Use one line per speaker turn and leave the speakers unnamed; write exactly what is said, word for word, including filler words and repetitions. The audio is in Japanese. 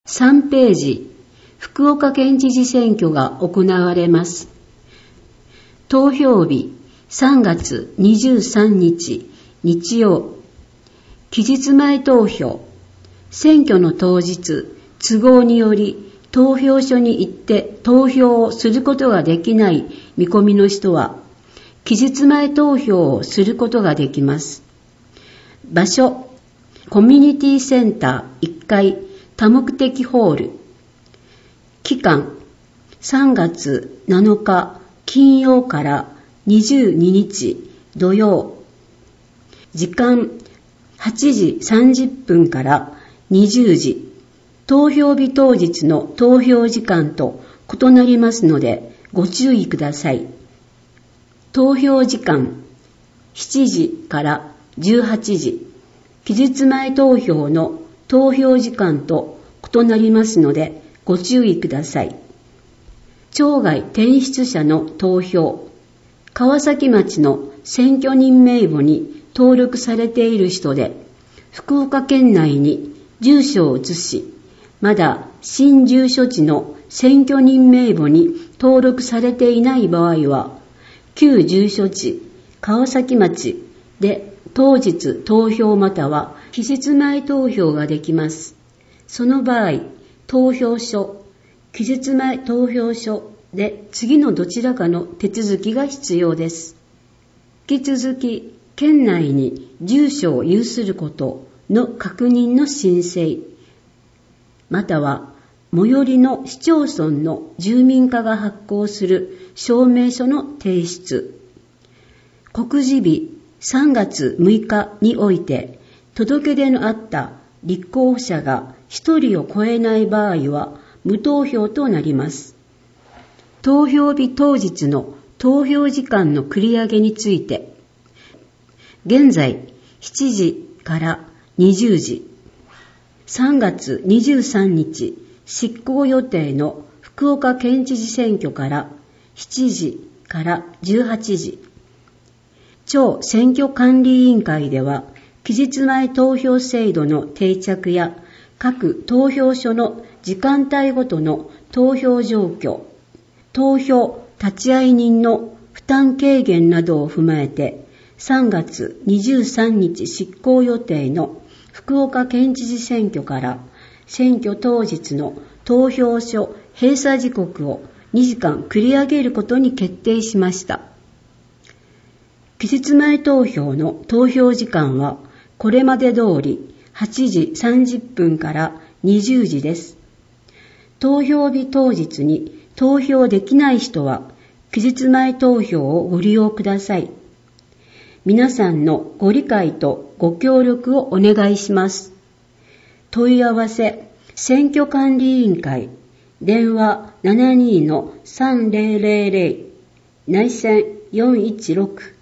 さんページ、福岡県知事選挙が行われます。投票日、さんがつにじゅうさんにち、日曜。期日前投票。選挙の当日、都合により、投票所に行って投票をすることができない見込みの人は、期日前投票をすることができます。場所、コミュニティセンターいっかい多目的ホール。期間、さんがつなのか金曜からにじゅうににち土曜。時間、はちじさんじゅっぷんからにじゅうじ。投票日当日の投票時間と異なりますのでご注意ください。投票時間、しちじからじゅうはちじ。期日前投票の投票時間と異なりますのでご注意ください。町外転出者の投票。川崎町の選挙人名簿に登録されている人で、福岡県内に住所を移し、まだ新住所地の選挙人名簿に登録されていない場合は、旧住所地、川崎町で当日投票または期日前投票ができます。その場合、投票所、期日前投票所で次のどちらかの手続きが必要です。引き続き、県内に住所を有することの確認の申請、または最寄りの市町村の住民課が発行する証明書の提出。告示日さんがつむいかにおいて届け出のあった立候補者がひとりを超えない場合は無投票となります。投票日当日の投票時間の繰り上げについて、現在しちじからにじゅうじ、さんがつにじゅうさんにち執行予定の福岡県知事選挙からしちじからじゅうはちじ、町選挙管理委員会では期日前投票制度の定着や各投票所の時間帯ごとの投票状況、投票立会人の負担軽減などを踏まえてさんがつにじゅうさんにち執行予定の福岡県知事選挙から選挙当日の投票所閉鎖時刻をにじかん繰り上げることに決定しました。期日前投票の投票時間はこれまで通りはちじさんじゅっぷんからにじゅうじです。投票日当日に投票できない人は期日前投票をご利用ください。皆さんのご理解とご協力をお願いします。問い合わせ、選挙管理委員会、電話 ななにーのさんぜろぜろぜろ、内線よんいちろく